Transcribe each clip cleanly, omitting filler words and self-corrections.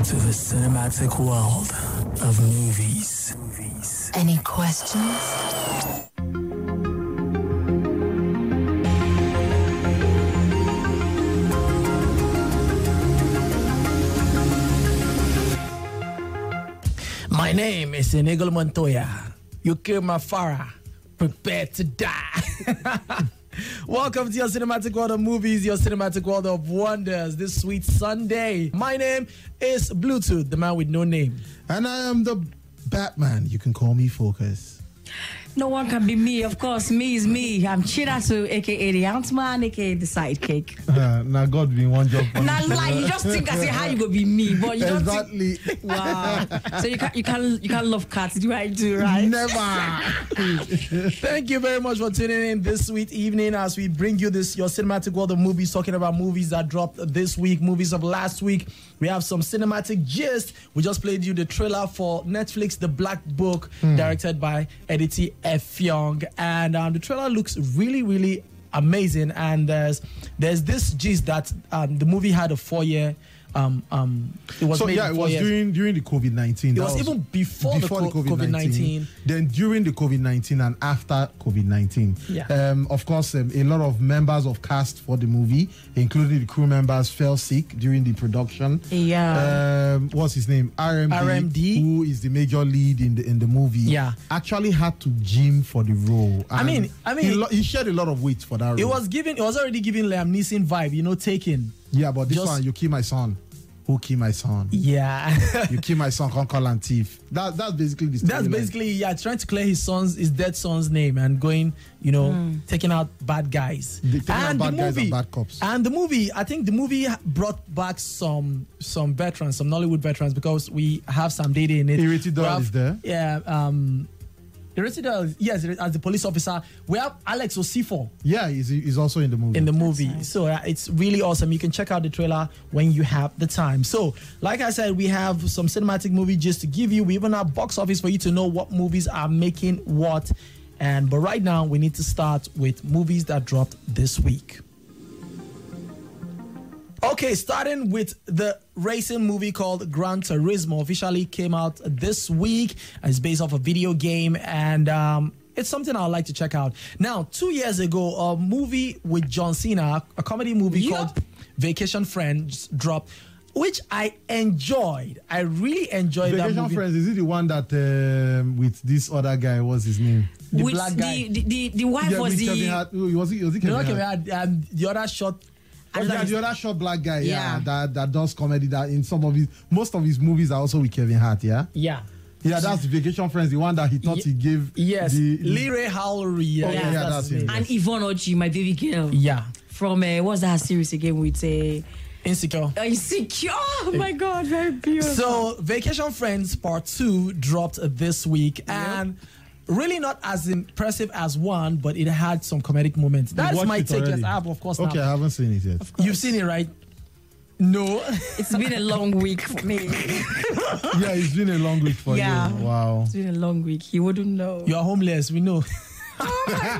to the cinematic world of movies. Any questions? My name is Inigo Montoya. You kill my Farah. Prepare to die. Welcome to your cinematic world of movies, your cinematic world of wonders this sweet Sunday. My name is Bluetooth, the man with no name. And I am the Batman. You can call me Focus. No one can be me, of course. Me is me. I'm Chirasu, aka the Ant-Man, aka the sidekick. Now God be one job. Now lie, you just think I say how you go be me, but you don't exactly. think. Wow. So you can't love cats, do I do right? Never. Thank you very much for tuning in this sweet evening as we bring you this your cinematic world of movies, talking about movies that dropped this week, movies of last week. We have some cinematic gist. We just played you the trailer for Netflix, The Black Book, directed by Edith F. Young. And the trailer looks really, really amazing. And there's this gist that the movie had a 4-year. It was made it was during the COVID-19. It was even before the COVID-19. Then during the COVID-19 and after COVID-19. Yeah. Of course, a lot of members of cast for the movie, including the crew members, fell sick during the production. Yeah. What's his name? RMD, who is the major lead in the movie. Yeah. Actually had to gym for the role. And I mean, he shed a lot of weight for that role. It was already giving Liam Neeson vibe, Taken. Yeah, but this one, You Kill My Son. Who Kill My Son? Yeah. You Kill My Son, can't call and thief. That's basically the story. That's basically, trying to clear his dead son's name and going, taking out bad guys. Taking out bad guys and bad cops. And the movie, I think the movie brought back some veterans, some Nollywood veterans, because we have Sam Dede in it. Ireti Doyle is there. Yeah, Ireti Doyle, yes, as the police officer. We have Alex Osifo. Yeah, he's also in the movie. Nice. So it's really awesome. You can check out the trailer when you have the time. So, like I said, we have some cinematic movie just to give you. We even have box office for you to know what movies are making what. But right now, we need to start with movies that dropped this week. Okay, starting with the racing movie called Gran Turismo, officially came out this week. It's based off a video game, and it's something I'd like to check out. Now, 2 years ago, a movie with John Cena, a comedy movie called Vacation Friends, dropped, which I enjoyed. I really enjoyed that movie. Vacation Friends, is it the one that with this other guy, what's his name? The black guy. The wife was the... Was it Kevin Hart? The other short... the other short black guy, that does comedy. That in most of his movies are also with Kevin Hart, yeah. Yeah, that's the Vacation Friends, the one that he thought he gave. Yes, Leray Howlery. That's him. And Yvonne Oji, my baby girl. Yeah, from what's that series again with Insecure. Insecure. Oh my God, very beautiful. So Vacation Friends Part 2 dropped this week, and really not as impressive as one, but it had some comedic moments. That's my take. Yes, I have, of course. Okay, I haven't seen it yet. You've seen it, right? No. It's been a long week for me. Yeah, it's been a long week for you. Wow. It's been a long week. He wouldn't know. You're homeless, we know. Oh my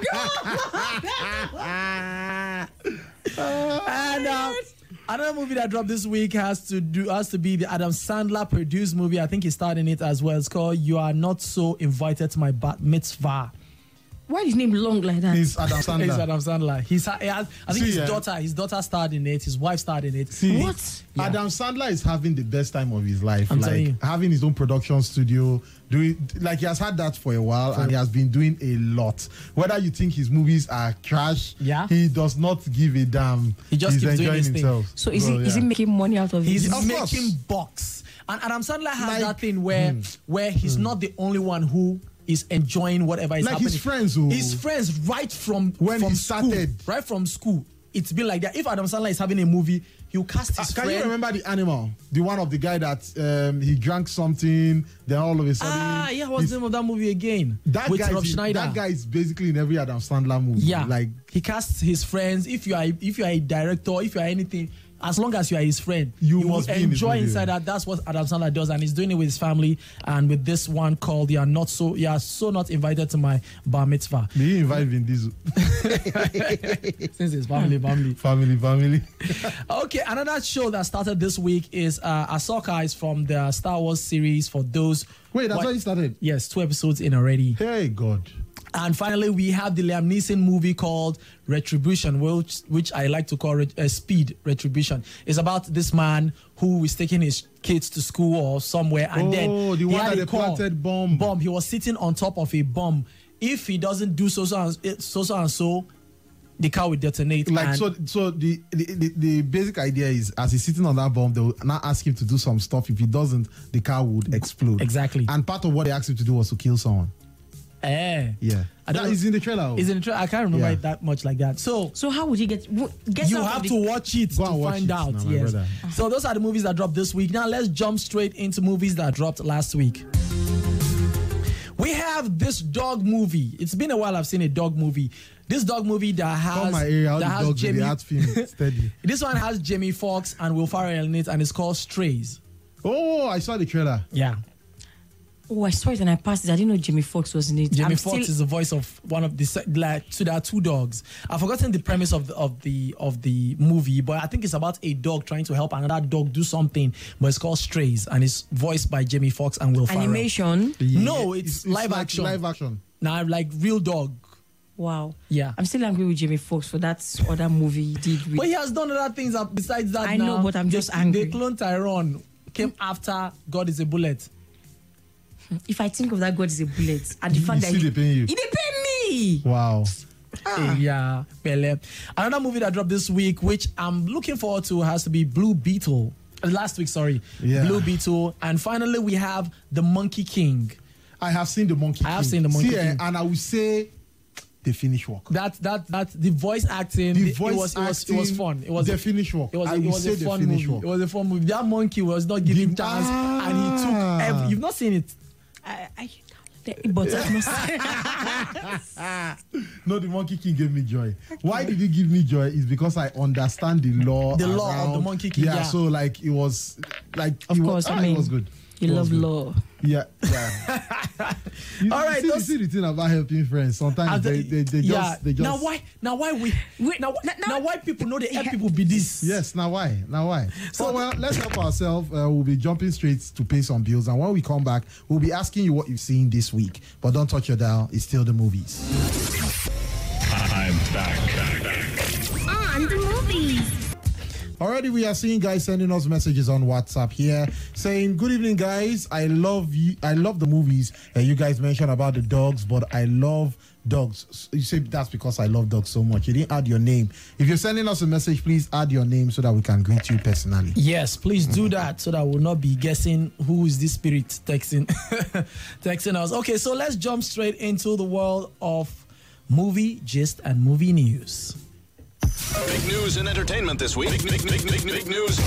God. And another movie that dropped this week has to be the Adam Sandler produced movie. I think he starred in it as well. It's called You Are Not So Invited to My Bat Mitzvah. Why is his name long like that? He's Adam Sandler. He's Adam Sandler. I think his daughter starred in it. His wife starred in it. What? Yeah. Adam Sandler is having the best time of his life. I'm telling you. Having his own production studio, he has had that for a while, and he has been doing a lot. Whether you think his movies are trash, he does not give a damn. He just keeps doing his himself. thing. So is he making money out of it? He's making bucks. And Adam Sandler has that thing where he's not the only one who is enjoying whatever is happening. His friends right from he started. Right from school. It's been like that. If Adam Sandler is having a movie, he'll cast his friend. Can you remember The Animal? The one of the guy that he drank something, then all of a sudden... what's the name of that movie again? With Rob Schneider. That guy is basically in every Adam Sandler movie. Yeah. He casts his friends. If you are a director, if you are anything, as long as you are his friend, You will must be in his enjoy movie. inside that. That's what Adam Sandler does, and he's doing it with his family. And with this one called "You Are So Not Invited to My Bar Mitzvah." May you invite Vin Diesel? Since it's family. Family. Okay, another show that started this week is Ahsoka. Is from the Star Wars series. For those, Wait, that's how it started? Yes, 2 episodes in already. Hey, God. And finally, we have the Liam Neeson movie called Retribution, which I like to call Speed Retribution. It's about this man who is taking his kids to school or somewhere, and then the he one had that a they call, planted bomb. He was sitting on top of a bomb. If he doesn't do so and so, the car will detonate. Like, and so the basic idea is, as he's sitting on that bomb, they'll now ask him to do some stuff. If he doesn't, the car would explode. Exactly. And part of what they asked him to do was to kill someone. Yeah. That is in the trailer. Is in the trailer. I can't remember it that much like that. So how would he get you have to watch it to find out. now, Yes. brother. So those are the movies that dropped this week. Now let's jump straight into movies that dropped last week. We have this dog movie. It's been a while I've seen a dog movie. This dog movie that has my area, all that the has dogs in Jamie. the art film steady. This one has Jamie Foxx and Will Ferrell in it, and it's called Strays. Oh, I saw the trailer. Yeah. Oh, I saw it and I passed it. I didn't know Jamie Foxx was in it. Jamie Foxx is the voice of one of the so there are 2 dogs. I've forgotten the premise of the movie, but I think it's about a dog trying to help another dog do something. But it's called Strays, and it's voiced by Jamie Foxx and Will Ferrell. Animation? No, it's live like action. Live action. Now, like real dog. Wow. Yeah. I'm still angry with Jamie Foxx for that other movie he did. With But he has done other things besides that. I now. know, but I'm just angry. The clone Tyrone came after God is a Bullet. If I think of that, God is a bullet, and the fact that see they paying you. he did pay me. Wow. Yeah, Pele. Another movie that dropped this week, which I'm looking forward to, has to be Blue Beetle. Last week, sorry. Yeah. Blue Beetle. And finally, we have The Monkey King. I have seen the Monkey King. I have seen The Monkey King. And I would say they finish work. That the voice acting, it was fun. It was the finish work. It was a fun movie. It was a fun movie. That monkey was not giving chance, and he took. You've not seen it. But I've not No, the Monkey King gave me joy. Why did it give me joy? Is because I understand the law. The law of the Monkey King. Yeah. So like it was like of course. I mean, it was good. You love law. Yeah. All right. You see the thing about helping friends. Sometimes they just. Now why people know they help people be this? Yes. Now why? So well, let's help ourselves. We'll be jumping straight to pay some bills, and when we come back, we'll be asking you what you've seen this week. But don't touch your dial. It's still the movies. I'm back. On the movies. Already we are seeing guys sending us messages on WhatsApp here saying, good evening guys, I love you. I love the movies you guys mentioned about the dogs, but I love dogs. You say that's because I love dogs so much. You didn't add your name. If you're sending us a message, please add your name so that we can greet you personally. Yes, please do that so that we'll not be guessing who is this spirit texting us. Okay, so let's jump straight into the world of movie gist and movie news. Big news and entertainment this week. Big news.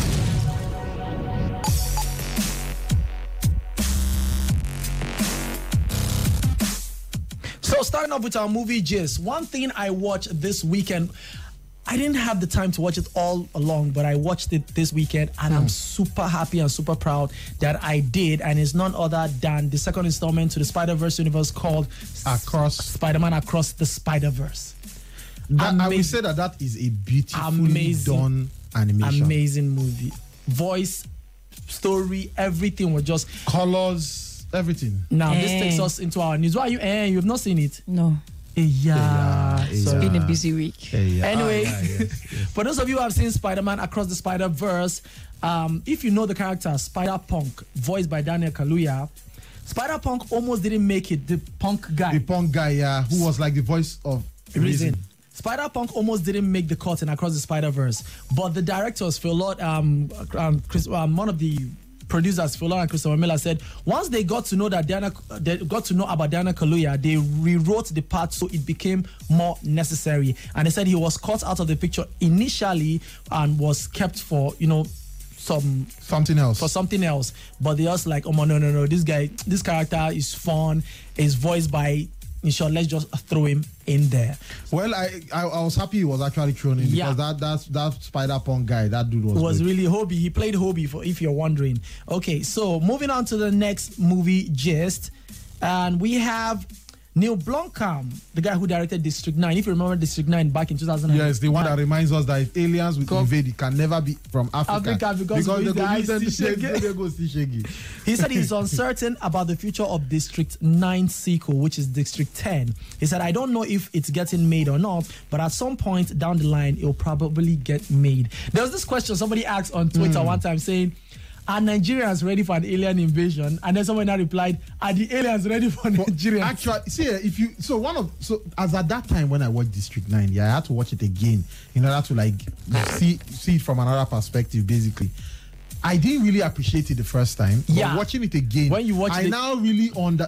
So starting off with our movie gist, one thing I watched this weekend, I didn't have the time to watch it all along, but I watched it this weekend, and I'm super happy and super proud that I did. And it's none other than the second installment to the Spider-Verse universe called Spider-Man Across the Spider-Verse. I will say that is a beautifully done animation. Amazing movie. Voice, story, everything was just... colors, everything. Now, this takes us into our news. Why are you... you've not seen it? No. It's been a busy week. Anyway, for those of you who have seen Spider-Man Across the Spider-Verse, if you know the character Spider-Punk, voiced by Daniel Kaluuya, Spider-Punk almost didn't make it, the punk guy. The punk guy, yeah, who was like the voice of Reason. Spider-Punk almost didn't make the cut in Across the Spider-Verse, but the directors, Phil Lord, one of the producers, Phil Lord and Christopher Miller, said once they got to know about Daniel Kaluuya, they rewrote the part so it became more necessary. And they said he was cut out of the picture initially and was kept for, something else. But they also like, no, this character is fun, is voiced by in short, let's just throw him in there. Well, I was happy he was actually thrown in Yeah. because that Spider-Punk guy, that dude was good. Really Hobie. He played Hobie, for if you're wondering. Okay, so moving on to the next movie gist, and we have Neil Blomkamp, the guy who directed District 9. If you remember District 9 back in 2009. Yes, the one that reminds us that if aliens will invade, it can never be from Africa because they the go guy use them to see Shege. they go see Shaggy. He said he's uncertain about the future of District 9 sequel, which is District 10. He said, I don't know if it's getting made or not, but at some point down the line, it'll probably get made. There was this question somebody asked on Twitter one time saying, are Nigerians ready for an alien invasion? And then someone now replied, are the aliens ready for Nigeria? Actually, see, as at that time when I watched District 9, yeah, I had to watch it again in order to like see it from another perspective, basically. I didn't really appreciate it the first time. But watching it again, when you watch it, now really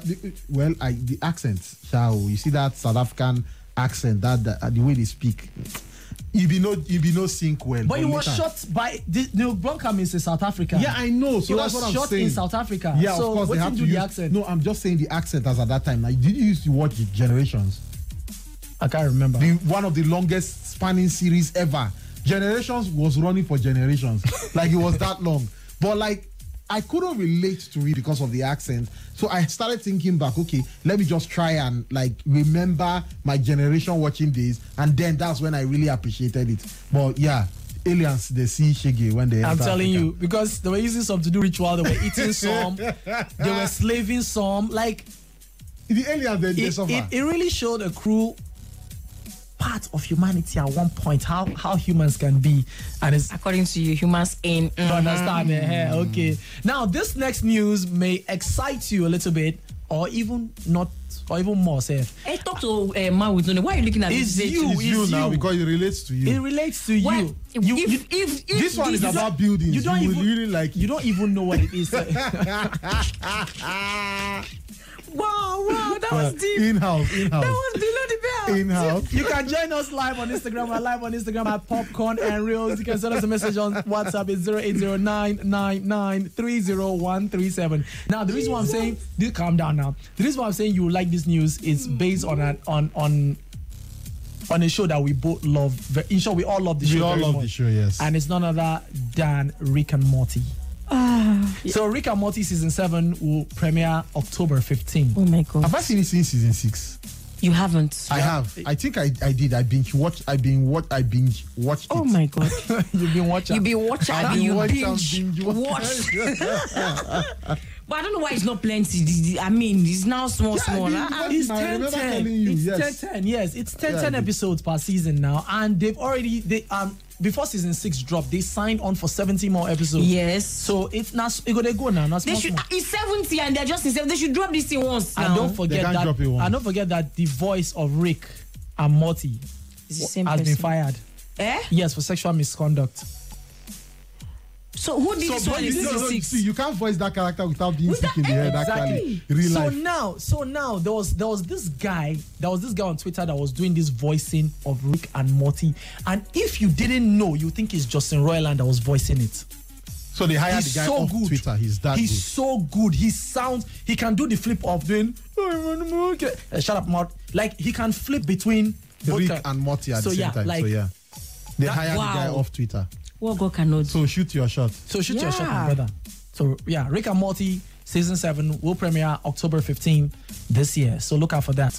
the accent, you see that South African accent, that the way they speak. You be no sync well. But he was shot by Neil Blomkamp is in South Africa. Yeah, I know. So he that's was what I'm shot saying. in South Africa. Yeah, so of course what they have did to do use the accent. No, I'm just saying the accent as at that time. Like, did you used to watch Generations? I can't remember. One of the longest spanning series ever. Generations was running for generations. Like it was that long. But like I couldn't relate to it because of the accent. So I started thinking back, okay, let me just try and like remember my generation watching this, and then that's when I really appreciated it. But yeah, aliens, they see Shaggy when they I'm enter telling Africa. you, because they were using some to do ritual, they were eating some, they were slaving some. Like the aliens, they suffer. It really showed a cruel part of humanity at one point, how humans can be, and it's According to you, humans ain't. to understand it. Yeah, okay. Now, this next news may excite you a little bit, or even not, or even more safe. Hey, talk to a man with no. Why are you looking at It's this? you. It's you now because it relates to you. It relates to Why? you. If This one is this about buildings. You don't will even really like you don't even know what it is. Wow, that was deep. in-house. That was below the belt. In-house. You can join us live on Instagram. We're live on Instagram at Popcorn and Reels. You can send us a message on WhatsApp. It's 08099930137. Now, the reason why I'm saying, calm down now. The reason why I'm saying you like this news is based on a show that we both love. In short, we all love the show. We all very love much. the show, yes. And it's none other than Rick and Morty. So Rick and Morty season 7 will premiere October 15th. Oh my God. Have I seen it since season 6? You haven't. I have. I think I did. I binge watched it. Oh my God. You've been watching. You be watching. I've been You watching binge watch. watch. But I don't know why it's not plenty. I mean, it's now small. I didn't watch It's I 10 remember 10. telling you, It's yes. 10 yes. It's 10 Yeah, I did. episodes per season now, and they've already before season 6 dropped, they signed on for 70 more episodes. Yes. So it's not they go now. Not They small, should. small. It's 70 and they're just in 7. They should drop this thing once. And now. don't forget can't drop it once. that the voice of Rick and Morty It's the same has been person. fired. Eh? Yes, for sexual misconduct. So who did this one in season 6? See, you can't voice that character without being sick in the head. Actually, real life. So now there was this guy on Twitter that was doing this voicing of Rick and Morty, and if you didn't know, you think it's Justin Roiland that was voicing it. So they hired He's the guy so off good. Twitter. He's that He's good. so good. He can do the flip of doing shut up, Mort. Like he can flip between Rick both and Morty at so the same yeah, time. like- so yeah, they hired wow. the guy off Twitter. What God cannot do. So shoot your shot. So shoot your shot, my Yeah. brother. So yeah, Rick and Morty season 7 will premiere October 15 this year. So look out for that.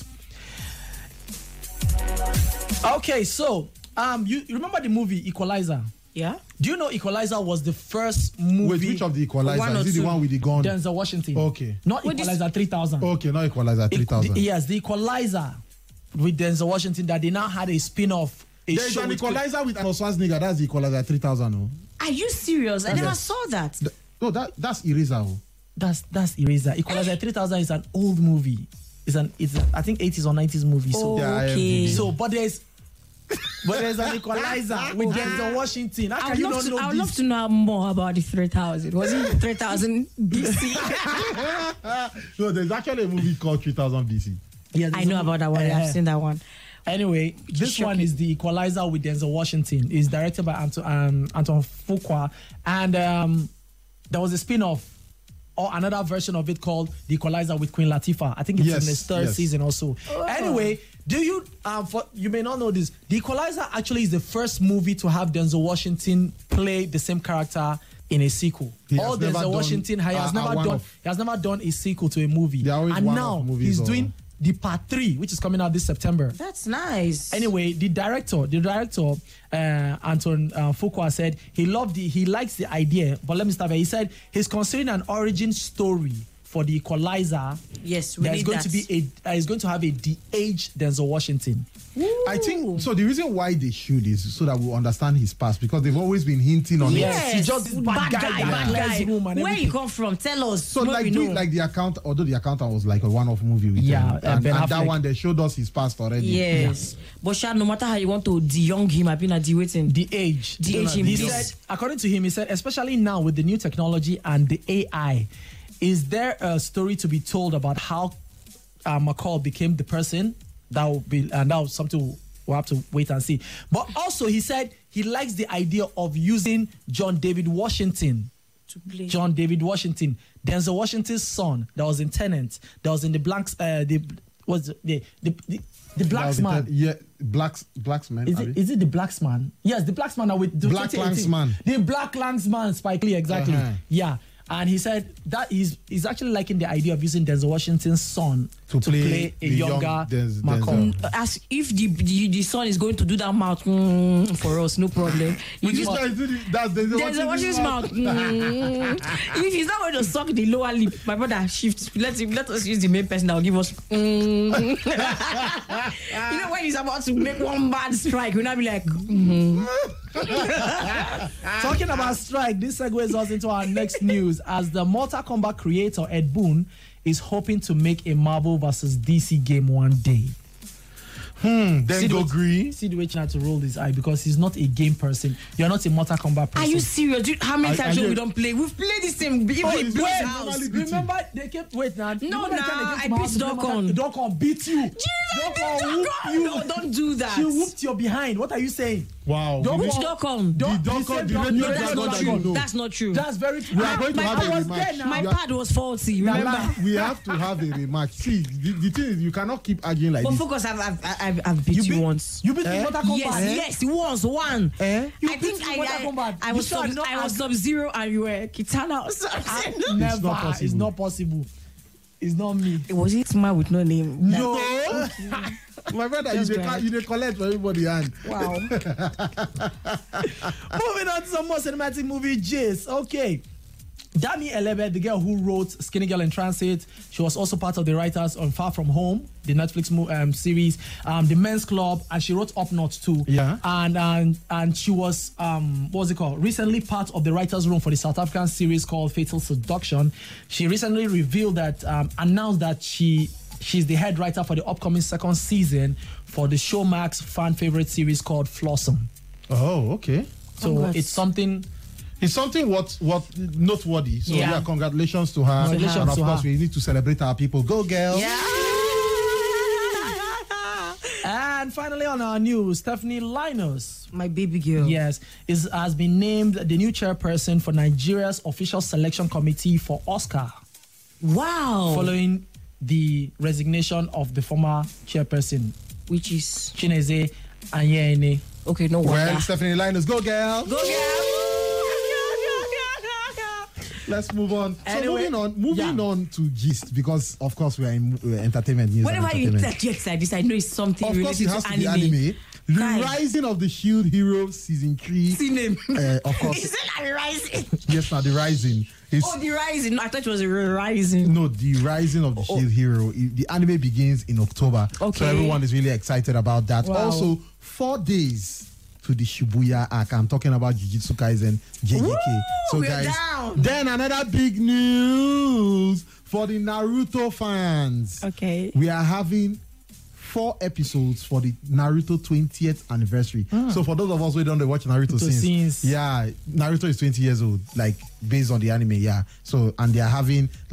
Okay, so you remember the movie Equalizer? Yeah. Do you know Equalizer was the first movie? Wait, which of the Equalizer? One or Is it the two. one with the gun? Denzel Washington. Okay. Not Wait, this- Equalizer 3000. Okay, not Equalizer 3000. Yes, the Equalizer with Denzel Washington that they now had a spin-off. There's an Equalizer with Arnold Schwarzenegger. That's the Equalizer 3000. No, Are you serious? I never Yes. saw that. that's Eraser. Oh. That's Eraser. Equalizer 3000 is an old movie. It's I think 80s or 90s movie. So Yeah, I am Okay. the- but there's an Equalizer with Denzel Washington. How I can would you love not to. know I would this? love to know more about the 3000. Was it 3000 BC? No, there's actually a movie called 3000 BC. Yeah, I know about that one. I've seen that one. Anyway, this one is the Equalizer with Denzel Washington. It's directed by Anton Fuqua, and there was a spin-off or another version of it called The Equalizer with Queen Latifah. I think it's in its third season or so. Anyway, do you you may not know this. The Equalizer actually is the first movie to have Denzel Washington play the same character in a sequel. All Denzel Washington he has never done a sequel to a movie. And now he's doing the part 3, which is coming out this September. That's nice. Anyway, the director, Anton Fuqua said he likes the idea, but let me start there. He said he's considering an origin story for the Equalizer. Yes, we need that. Is going to have a de-aged Denzel Washington. Ooh. I think so. The reason why they should is so that we'll understand his past, because they've always been hinting on yes, he's just bad guy. Where you come from? Tell us. So like the account, although the accountant was like a one-off movie with him, and that one they showed us his past already. Yes, but Shad, no matter how you want to de-young him, I've been at de-waiting. De-age him. He said, according to him, especially now with the new technology and the AI, is there a story to be told about how McCall became the person? That was something we'll have to wait and see. But also, he said he likes the idea of using John David Washington to play. John David Washington, Denzel Washington's son, that was in Tenet, that was in the Blanks. The Blacksman. Blacksman. Is it the Blacksman? Yes, the Blacksman with the Black Klansman. The Black Klansman, Spike Lee, exactly. Yeah. And he said that he's actually liking the idea of using Denzel Washington's son to play a younger Malcolm. As if the son is going to do that mouth for us, no problem. That's Denzel Washington's mouth. If he's not going to suck the lower lip, my brother, shift. Let us use the main person that will give us. You know when he's about to make one bad strike, we'll not be like. Talking about strike, this segues us into our next news as the Mortal Kombat creator Ed Boon is hoping to make a Marvel vs. DC game one day. Then go agree. See the way China to roll his eye because he's not a game person. You're not a Mortal Kombat person. Are you serious? How many times we don't play? We've played this same. Remember they kept wait now. No, I beat Dokkan. Dokkan beat you. No, don't do that. She whooped your behind. What are you saying? Wow. Which Dokkan? That's not true. That's very true. We are going to have a rematch. My pad was faulty. Remember? We have to have a rematch. See, the thing is, you cannot keep arguing like this. But focus, I've beat you once. You beat Mortal Kombat? Yes, one. I think I was Sub-Zero and you were Kitana or something. Never. It's not possible. It's not me. Was it man with no name? No. My brother, you dey collect for everybody hand. Wow. Moving on to some more cinematic movie gist. Okay. Dami Elebe, the girl who wrote Skinny Girl in Transit, she was also part of the writers on Far From Home, the Netflix series, The Men's Club, and she wrote Up North too. Yeah. And she was recently part of the writers' room for the South African series called Fatal Seduction. She recently revealed that announced that she's the head writer for the upcoming second season for the Showmax fan favorite series called Flossom. Oh, okay. So it's something. It's something what noteworthy. So yeah, congratulations to her. And of course, we need to celebrate our people. Go, girl. Yeah. And finally on our news, Stephanie Linus, my baby girl, yes, has been named the new chairperson for Nigeria's official selection committee for Oscar. Wow. Following the resignation of the former chairperson, which is Chineze Anyene. Okay, no wonder. Well, Stephanie Linus, go, girl. Go, girl. Let's move on. Anyway, so moving on to gist, because of course we are in entertainment news. Whenever you get like this, I know it's something of related course it has to to anime. Be anime. The Rising of the Shield Hero season 3. See name. Of course. Is it like Rising? Yes, now the Rising. The Rising. I thought it was a Rising. No, the Rising of the Shield Hero. The anime begins in October. Okay. So everyone is really excited about that. Wow. Also, 4 days to the Shibuya arc. I'm talking about Jujutsu Kaisen JJK. So guys, down. Then another big news for the Naruto fans. Okay. We are having 4 episodes for the Naruto 20th anniversary. So for those of us who don't watch Naruto since, yeah, Naruto is 20 years old, like based on the anime, yeah. So and they are having like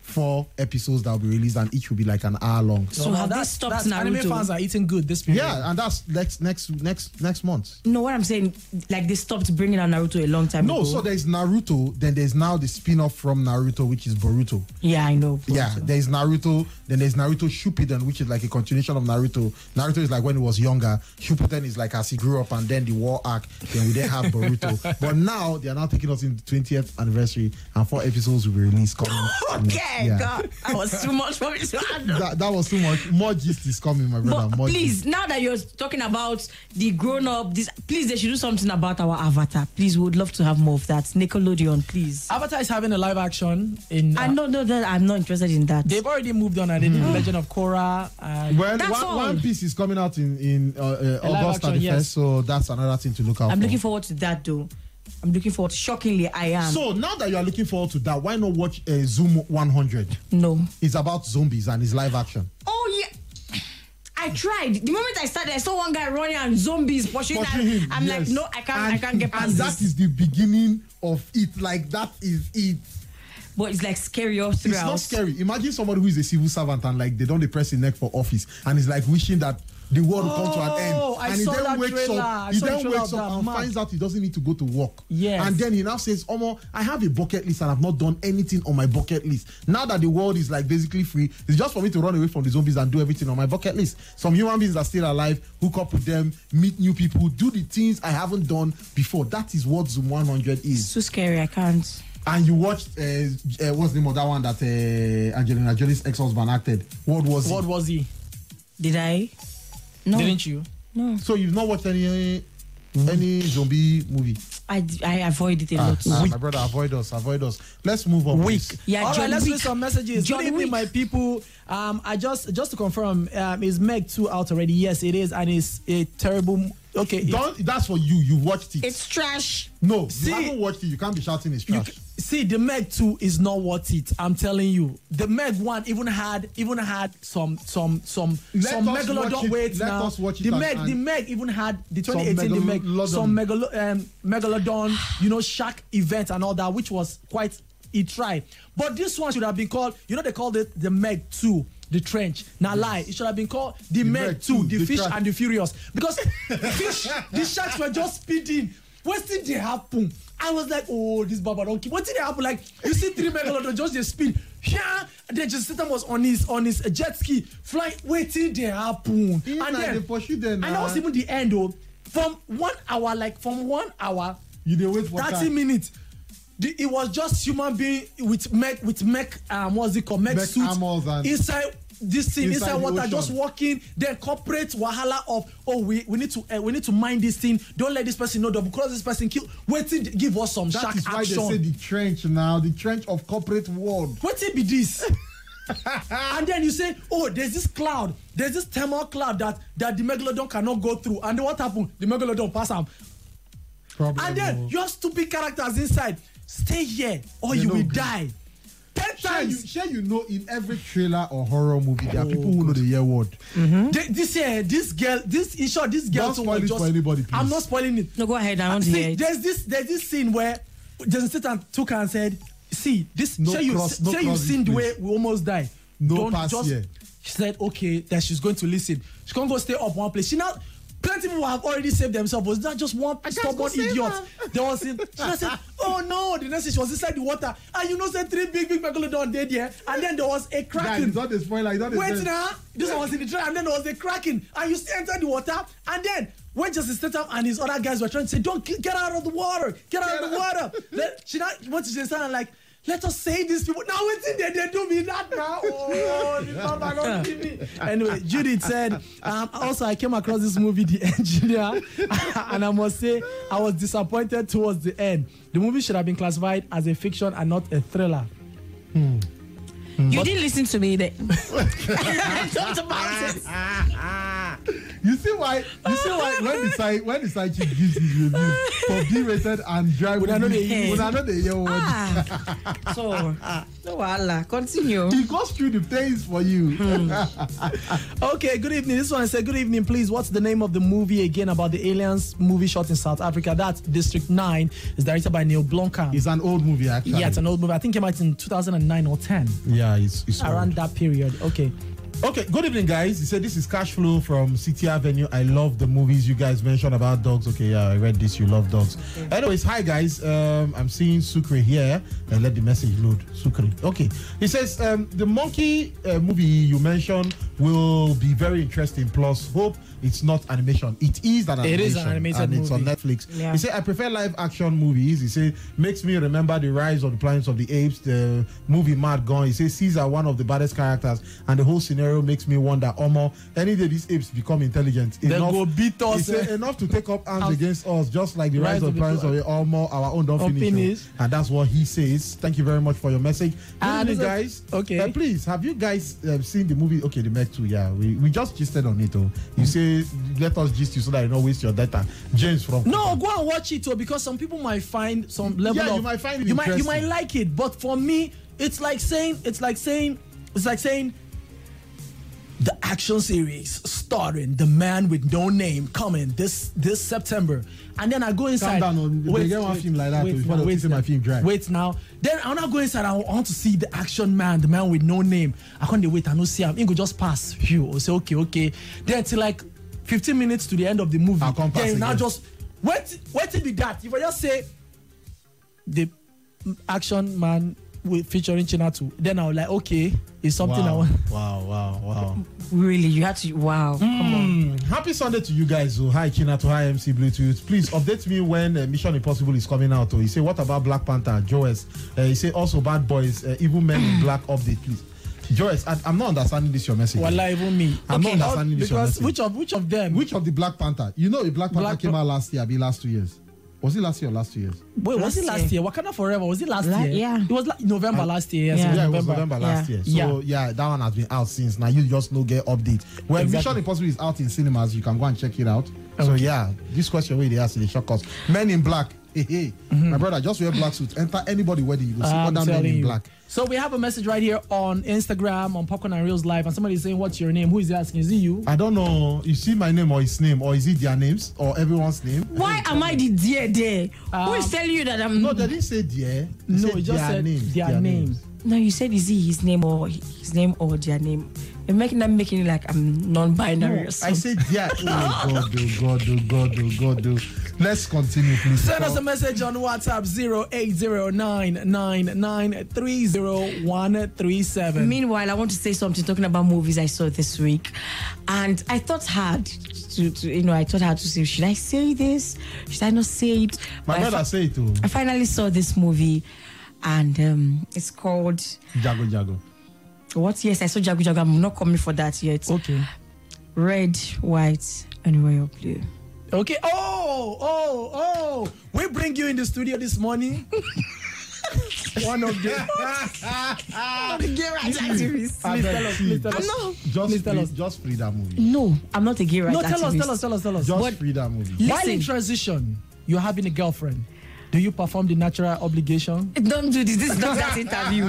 4 episodes that will be released, and each will be like an hour long. So have they stopped Anime Naruto? fans are eating good this period. Yeah, and that's next month. No, what I'm saying, like they stopped bringing out Naruto a long time ago. No, so there's Naruto, then there's now the spin-off from Naruto, which is Boruto. Yeah, I know. Yeah, there's Naruto, then there's Naruto Shippuden, which is like a continuation of Naruto. Naruto is like when he was younger. Shippuden is like as he grew up, and then the war arc. Then we then have Boruto. But now they are now taking us in the 20th anniversary, and 4 episodes will be released coming. Okay, God, that was too much for me to handle. That was too much. More gist is coming, my brother. But More please, gist. now that you're talking about the grown-up, please, they should do something about our Avatar. Please, we would love to have more of that. Nickelodeon, please. Avatar is having a live action in. I know that I'm not interested in that. They've already moved on and they did the Legend of Korra. And Well, That's all. One Piece is coming out in August action, 31st, yes. so that's another thing to look out for. I'm looking forward to that, though. I'm looking forward. Shockingly, I am. So now that you are looking forward to that, why not watch Zoom 100? No. It's about zombies and it's live action. Oh, yeah. I tried. The moment I started, I saw one guy running and zombies pushing Pursuing him, I'm yes. like, no, I can't get past And this. that is the beginning of it. Like, that is it. But it's like scary all It's throughout. not scary. Imagine somebody who is a civil servant and like they don't depress his neck for office and is like wishing that the world will come to an end. I And he saw then that wakes trailer. up. I He saw the then trailer wakes of up that, and man. finds out he doesn't need to go to work. Yes. And then he now says, Omo, I have a bucket list and I've not done anything on my bucket list. Now that the world is like basically free, it's just for me to run away from the zombies and do everything on my bucket list. Some human beings are still alive, hook up with them, meet new people, do the things I haven't done before. That is what Zoom 100 is. It's too scary. I can't. And you watched, what's the name of that one that Angelina Jolie's ex-husband acted? What was what it? was he? Did I? No. Didn't you? No. So you've not watched any zombie movie? I avoid it a lot. My brother, avoid us. Let's move on. Weak. please. Yeah, All right, John let's Wick. read some messages. John Good evening, Wick. my people. I just to confirm, is Meg 2 out already? Yes, it is, and it's a terrible. Okay, That's for you. You watched it. It's trash. No, See- you haven't watched it. You can't be shouting it's trash. see, the Meg 2 is not worth it. I'm telling you. The Meg 1 even had some us watch megalodon. it. Wait Let now. us watch it The and- Meg even had the Some 2018 the Meg megalodon. some megalodon, shark event and all that, which was quite. He tried, but this one should have been called. They called it the Meg 2. The trench. Now lie. It should have been called the Meg 2, the Fish Trash. and the Furious. Because the sharks were just speeding. What did they happen? I was like, oh, this Baba don't keep. What did they happen? Like, you see 3 megalodon just they speed. Yeah, then just Satan was on his jet ski flying. What did they happen? They pursue them. And that was even the end though. From 1 hour, You dey wait for 30 time. minutes. It was just human being with mech what's it called? Mech Mech suits armors and inside this thing, inside inside the water, ocean. just walking. Then corporate wahala of we need to mind this thing. Don't let this person know that because this person kill. Waiting, give us some That shark is why action. they say the trench now, the trench of corporate world. What it be this? And then you say, oh, there's this thermal cloud that the megalodon cannot go through. And then what happened? The megalodon pass them. And then you have stupid characters inside. Stay here or They you no will gree. die. 10 times. In every trailer or horror movie, there are people who know the year word. This girl Don't spoil it for anybody, please. I'm not spoiling it. No, go ahead. I want to hear See, it. there's this scene where Jason Statham took her and said, see, this No say you cross- no say you cross seen the this way place. we almost die. No pass here. She said, okay, that she's going to listen. She's going to go stay up one place. Plenty of people have already saved themselves. Was that just one stubborn idiot? There was she said, oh no, the next thing she was inside the water. And said 3 big megalodon dead here. And then there was a Guys, kraken. it's not a spoiler. It's not a Wait spoiler. now, this one was in the trailer, and then there was a kraken, and you still enter the water, and then when Justice Statham and his other guys were trying to say, "Don't get out of the water, get out of the water," she now went to Justice Statham like, "Let us save these people." Now wait till they do me that now. Oh, this Baba don't give me. Anyway, Judith said, also I came across this movie, The Engineer, and I must say I was disappointed towards the end. The movie should have been classified as a fiction and not a thriller. You didn't listen to me then. I talked about it. You see why when the side chick gives his review for B-rated and dry Would I know movie, the- would I know the year one? So, no wala. Continue. He goes through the things for you. Okay, good evening. This one I said, good evening, please. What's the name of the movie again about the aliens movie shot in South Africa? That's District 9. It's directed by Neil Blomkamp. It's an old movie, actually. Yeah, it's an old movie. I think it came out in 2009 or 10. Yeah, it's Around old. that period. Okay. Okay, good evening, guys. He said this is Cash Flow from City Avenue. I love the movies you guys mentioned about dogs. Okay, yeah, I read this. You love dogs. Anyways, hi guys. I'm seeing Sukre here. Let the message load. Sukre. Okay. He says the monkey movie you mentioned will be very interesting. Plus, hope it's not animation. It is an animation. It is an animated and it's on movie. Netflix. Yeah. He said I prefer live action movies. He said makes me remember the Rise of the Planet of the Apes, the movie Mad Gone. He says Caesar one of the baddest characters, and the whole scenario makes me wonder, Omo, any day these apes become intelligent, They go beat us. he said, enough to take up arms against us, just like the Rise of the Planet of the Omo, our own don't finish. finish. And that's what he says. Thank you very much for your message. Good evening, guys. Okay. Please, have you guys seen the movie? Okay, the Meg 2, yeah. We just gisted on it. Oh. You say, let us gist you so that you don't waste your data. James from... No, go and watch it, because some people might find some level Yeah, of... you might find it you might interesting. like it, but for me, it's like saying the action series starring The Man with No Name coming this September, and then I go inside. down, oh. They get one film like that, oh, if you want to see my film dry. Wait now. Then I'll not go inside. I want to see the action man, the man with no name. I can't wait. I don't see him. He go just pass. Phew. I'll say okay. Then till like 15 minutes to the end of the movie. I'll come pass Then now again. just wait till be that. If I just say the action man with featuring Chinatu, then I'll like okay, it's something I want. Wow. Really, you had to. Wow. Come on. Happy Sunday to you guys. Oh, hi Kinato, hi MC Bluetooth. Please update me when Mission Impossible is coming out. Oh, he say what about Black Panther, Joes? He say also Bad Boys, Evil Men in Black update, please. Joes, I'm not understanding this your message. Wallah, even me. I'm not understanding this your Because message. which of them? Which of the Black Panther? You know, a Black Panther came out last year, be last 2 years. Was it last year or last 2 years? Wait, was it Last last year? Wakanda Forever, was it last La- year? yeah. It was November last year. Yes, Yeah. Yeah, it was November last Yeah. year. So yeah, that one has been out since. Now you just no get update. When Exactly. Mission Impossible is out in cinemas, you can go and check it out. So yeah, this question where they ask in the shock us. Men in Black. Hey, my brother, just wear black suit. Enter anybody wedding, you go see I'm other men telling in you. black. So we have a message right here on Instagram, on Popcorn and Reels Live, and somebody is saying, what's your name? Who is asking? Is it you? I don't know. You see my name or his name, or is it their names or everyone's name? Why am I the dear there? Who is telling you that I'm? No, they didn't say dear. They No, said it just their said names. their names. No, you said is it his name or their name? You're making it like I'm non-binary or I something. said dear. Oh God. Let's continue, please. Send us a message on WhatsApp 0809993037. Meanwhile, I want to say something talking about movies I saw this week, and I thought hard to I thought hard to say, should I say this? Should I not say it? My But brother say it too. I finally saw this movie, and it's called Jago. what? Yes, I saw Jagu Jagu. I'm not coming for that yet. Okay. Red, white, and royal blue. Okay. Oh. We bring you in the studio this morning. One of the Gay rights activists. Please tell us. No, Just free that movie. no, I'm not a gay rights No, activist. tell us. Just free that movie. While in Listen. transition, you're having a girlfriend. Do you perform the natural obligation? Don't do this. This is not that interview.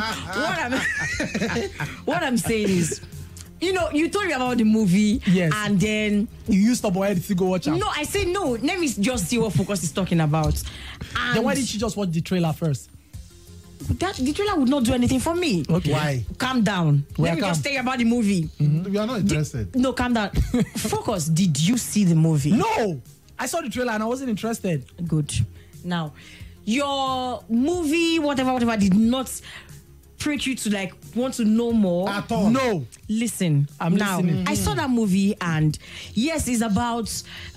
What I'm saying is, you told me about the movie, Yes. and then You used to boy to go watch out. no, I said no. Let me just see what Focus is talking about. And Then why didn't you just watch the trailer first? the trailer would not do anything for me. Okay. Why? Calm down. Where Let me calm? just tell you about the movie. We are not interested. No, calm down. Focus. Did you see the movie? No, I saw the trailer and I wasn't interested. Good. Now, your movie, whatever, did not prick you to like want to know more. At all. No. Listen, I'm now, listening. I saw that movie, and yes, it's about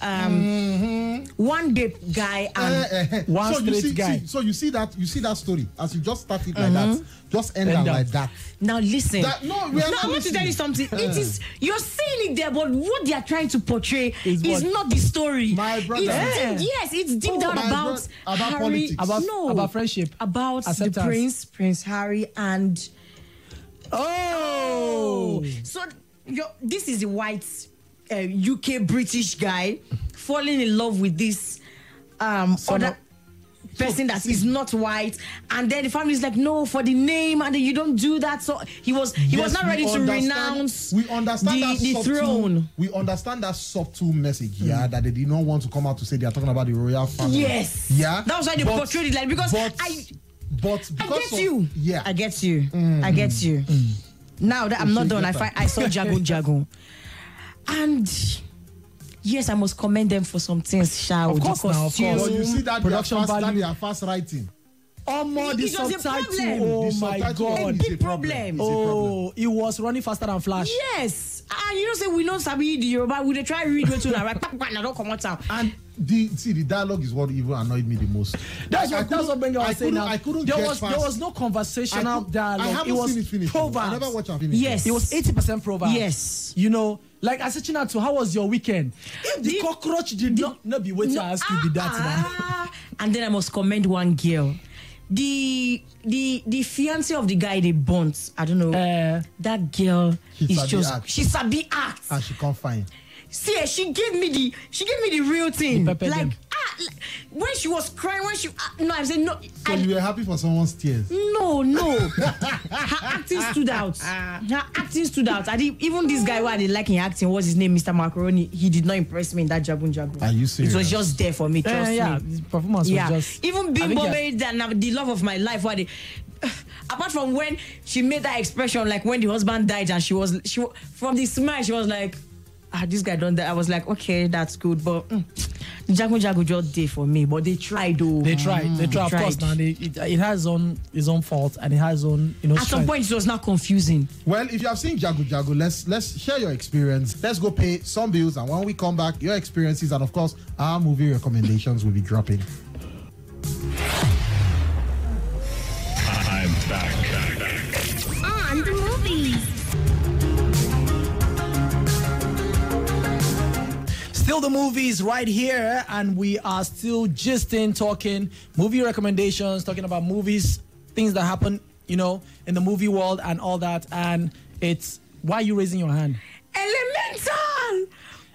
one dead guy and One so you straight guy. so you see that story as you just start it like that, just end End up up. like that. now listen. No, we are not I want to tell you listening. something. It is you're saying it there, but what they are trying to portray Is is what? not the story. My brother. It's deep down my about about Harry, politics. About friendship. about the Acceptance. Prince Harry, and Oh. so this is the white UK British guy falling in love with this other person that is not white, and then the family is like, no, for the name, and then you don't do that. So he was not ready to renounce the throne. We understand that subtle message, that they did not want to come out to say they are talking about the royal family. Yes, yeah, that was why they portrayed it like, because I get you. I get you. Now that I'm not done, I saw Jago, and yes, I must commend them for some things. Of course, But you see that production value, they are fast writing. The subtitle. Oh my God, a big problem. Oh, it was running faster than Flash. Yes, and you know, say we don't sabi the Yoruba. We dey try read what you right. I don't come out. And the dialogue is what even annoyed me the most. That's what Benga was saying. I couldn't there was no conversational dialogue. I haven't seen it finish. Proverbs. I never watched and finished. Yes, it was 80% proverbs. Yes, you know. Like I said, Chinatu, how was your weekend? If the cockroach did not be waiting to ask you, be that. And then I must commend one girl. The fiancé of the guy they burnt. I don't know. That girl is just she sabi act. And she can't find. See, she gave me the real thing. Like when she was crying, no, I said no. So you were happy for someone's tears? No. Her acting stood out. Even this guy who I didn't like in acting, what's his name, Mr. Macaroni, he did not impress me in that Jagun. Are you serious? It was just there for me, trust me. His performance was just... Even Bimbo made that the love of my life, apart from when she made that expression, like when the husband died and she from the smile, she was like, this guy done that. I was like, okay, that's good, but Jago just did for me. But they tried, though. They tried. Of course, now it has his own fault and it has own, At some point, it was not confusing. Well, if you have seen Jago, let's share your experience. Let's go pay some bills, and when we come back, your experiences and of course our movie recommendations will be dropping. I'm back. On the movies. Still the movies right here, and we are still gisting, talking movie recommendations, talking about movies, things that happen, in the movie world and all that. And it's, why are you raising your hand? Elemental.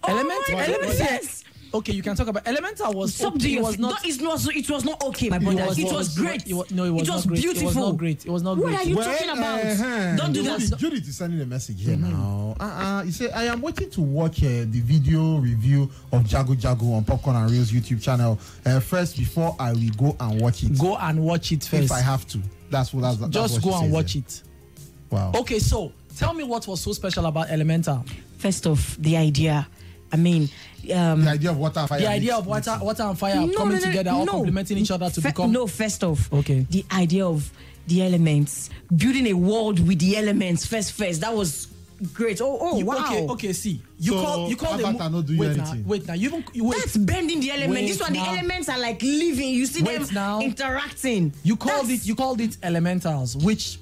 Yes. Okay, you can talk about Elemental. Was okay. It was not okay, my brother. It was great. It was beautiful. It was not great. What are you talking about? Don't do that. Judith is sending a message here now. You say, I am waiting to watch the video review of Jago on Popcorn and Reels YouTube channel first before I will go and watch it. Go and watch it first. If I have to. That's Just go and watch it. Wow. Okay, so tell me what was so special about Elemental. First off, the idea. I mean, the idea of water and fire. The idea of water and fire coming together, all complementing each other to become. No, first off, okay. The idea of the elements, building a world with the elements. First, that was great. Wow. Okay. See, you call Avatar not doing anything. Wait now. That's bending the element. This one, the elements are like living. You see them now interacting. You called it elementals, which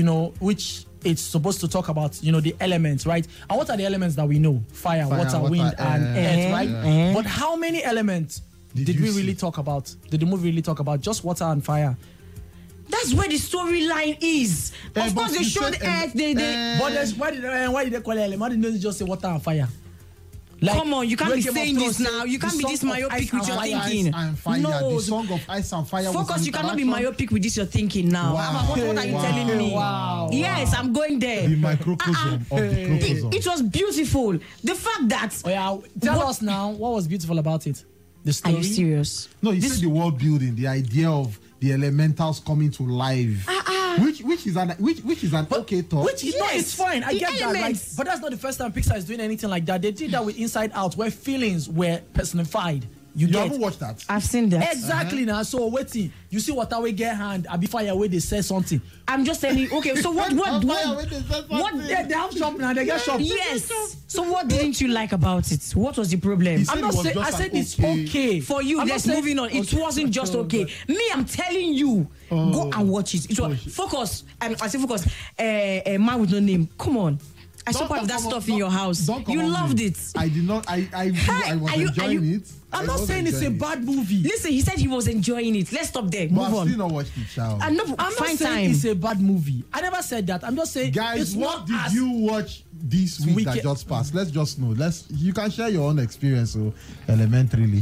it's supposed to talk about, the elements, right? And what are the elements that we know? Fire, water, wind, and earth, right? But how many elements did we really talk about? Did the movie really talk about? Just water and fire? That's where the storyline is. Of course, they showed earth. But why did they call it element? Why didn't they just say water and fire? Like, come on, you can't be saying this now. You can't be this myopic with your thinking. No, the song of Ice and Fire. Focus, you cannot be myopic with this your thinking now. Wow. What are you telling me? Wow. Yes, I'm going there. The microcosm of the crocosm. It was beautiful. The fact that... tell us now, what was beautiful about it? The story? Are you serious? No, you said the world building, the idea of the elementals coming to life. Which is an okay thought. It's fine. I get that. Like, but that's not the first time Pixar is doing anything like that. They did that with Inside Out, where feelings were personified. You haven't watched that? I've seen that. Exactly now. So waiting. You see what we get hand, I be fire away, they say something. I'm just telling you, okay, so what they have shop now, they get shop. Yes. So what didn't you like about it? What was the problem? I said it's okay. For you, let's moving on. It wasn't just okay. Me, I'm telling you, go and watch it. It was focus. I say focus. Man with no name. Come on. I saw part of that stuff in your house. You loved it. I did not. I was enjoying it. I'm not saying it's a bad movie. Listen, he said he was enjoying it. Let's stop there. Move on. I've still not watched it, child. I'm not saying it's a bad movie. I never said that. I'm just saying, guys, what did you watch this week that just passed. Let's just know. You can share your own experience. So elementarily.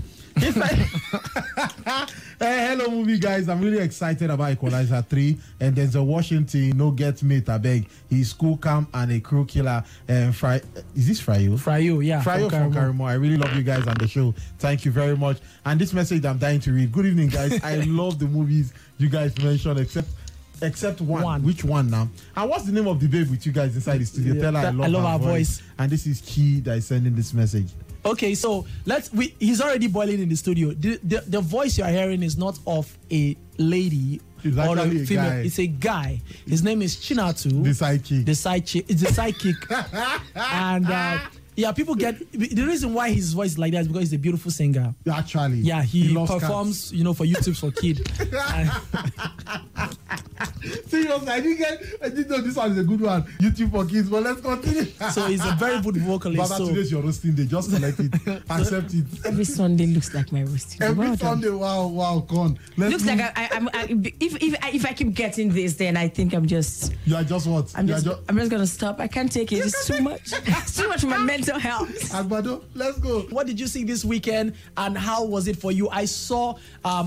Hello, movie guys. I'm really excited about Equalizer 3. And there's a Washington, no get mate, I beg. He's cool, calm, and a crew killer. Is this Fryo? Fryo, yeah. Fryo from Karimo. I really love you guys on the show. Thank you very much. And this message I'm dying to read. Good evening, guys. I love the movies you guys mentioned, except one. Which one now? And what's the name of the babe with you guys inside the studio? Tell her I love her voice. And this is Key that is sending this message. Okay, so he's already boiling in the studio. The voice you are hearing is not of a lady or a female. It's a guy. His name is Chinatu. The sidekick. It's the sidekick. And yeah, people get the reason why his voice is like that is because he's a beautiful singer. Actually, yeah, he performs, for YouTube for kids. Seriously, I didn't know this one is a good one. YouTube for kids, but let's continue. So he's a very good vocalist. Baba, today's your roasting day. Just select it, accept it. Every Sunday looks like my roasting day. Every Sunday, wow, con. Looks like if I keep getting this, then I think I'm just. You are just what? I'm just gonna stop. I can't take it. It's too much. It's too much for my mental health. Agbado, let's go. What did you see this weekend, and how was it for you? I saw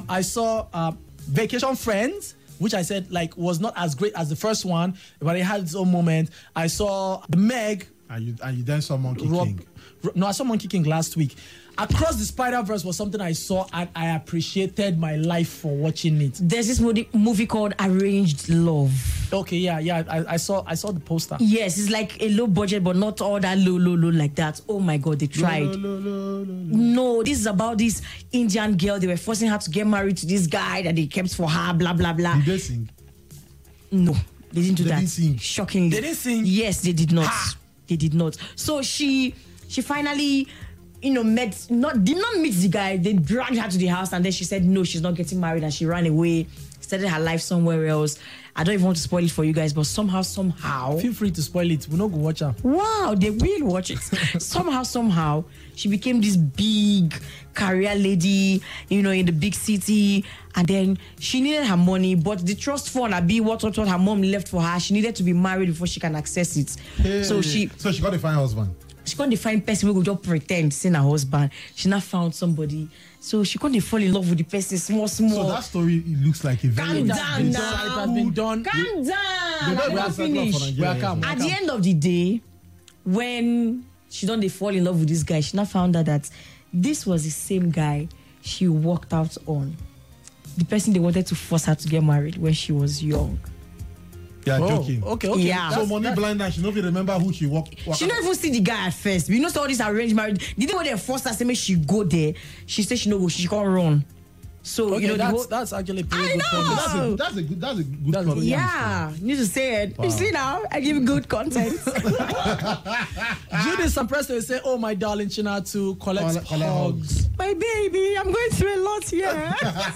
Vacation Friends, which I said was not as great as the first one, but it had its own moment. I saw the Meg. And you then saw Monkey King. No, I saw Monkey King last week. Across the Spider-Verse was something I saw, and I appreciated my life for watching it. There's this movie called Arranged Love. Okay, yeah. I saw the poster. Yes, it's like a low budget, but not all that low like that. Oh my God, they tried. No, this is about this Indian girl. They were forcing her to get married to this guy that they kept for her. Blah blah blah. Did they sing? No, they didn't do that. They didn't sing. Shockingly, they didn't sing. Yes, they did not. Ha! They did not. So she finally, did not meet the guy. They dragged her to the house, and then she said no, she's not getting married, and she ran away, started her life somewhere else. I don't even want to spoil it for you guys, but somehow feel free to spoil it. We're not gonna watch her. Wow, they will watch it. somehow she became this big career lady, in the big city, and then she needed her money, but the trust fund what her mom left for her, she needed to be married before she can access it. Hey. So she got to find a husband. She couldn't find person who could just pretend to her husband. She now found somebody. So she couldn't fall in love with the person small. So that story, it looks like a very... Calm down now. It has been done. Calm down. We are finished. At the end of the day, when she done they fall in love with this guy, she now found out that this was the same guy she walked out on. The person they wanted to force her to get married when she was young. Yeah, joking. Okay. Yeah. So money blind and she don't even remember who she walked. She don't even see the guy at first. We know all this arranged marriage. The day when they forced her to make she go there, she said she no go, she can't run. So okay, that's actually pretty good. That's a good content. Yeah, you need to say it. Wow. You see now, I give good content. Judith Sampresto will say, "Oh my darling Chinatu, collect hugs." My baby, I'm going through a lot here.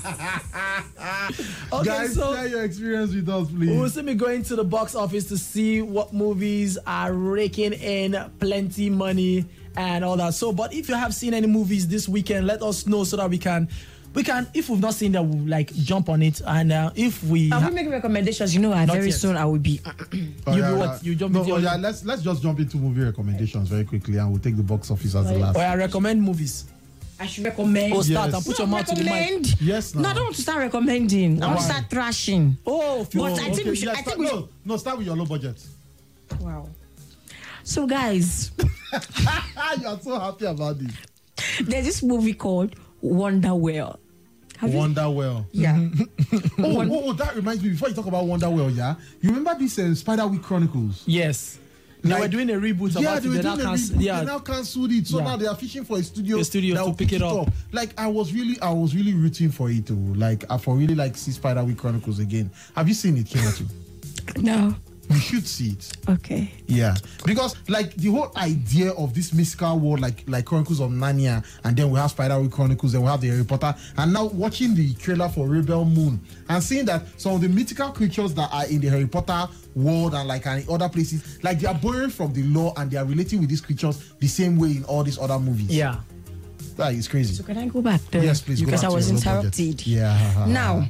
Okay, guys, share your experience with us, please. We'll see me going to the box office to see what movies are raking in plenty money and all that. So, but if you have seen any movies this weekend, let us know so that we can, if we've not seen that, we'll jump on it. And if we I'll be making recommendations, very soon I will be. You jump into let's just jump into movie recommendations very quickly, and we'll take the box office as the last. I recommend movies. I should recommend. Start and put your mouth to the mic. Yes, no, I don't want to start recommending. I want to start trashing. I think we should. Start with your low budget. Wow. So, guys, you are so happy about this. There's this movie called Wonderwell. Wonderwell. Yeah. That reminds me. Before you talk about Wonderwell, yeah, you remember this Spiderweek Chronicles? Yes. They were doing a reboot about it. They now cancelled it. So now they are fishing for a studio that will pick it up. I was really rooting for it too. I for really see Spiderweek Chronicles again. Have you seen it, Kinatu? No. You should see it. Okay. Yeah, because the whole idea of this mystical world, like Chronicles of Narnia, and then we have Spiderweek Chronicles, then we have the Harry Potter, and now watching the trailer for Rebel Moon and seeing that some of the mythical creatures that are in the Harry Potter world and in other places, they are borrowing from the lore and they are relating with these creatures the same way in all these other movies. Yeah. That is crazy. So can I go back there? Yes, please. Because I was interrupted. Yeah. Now,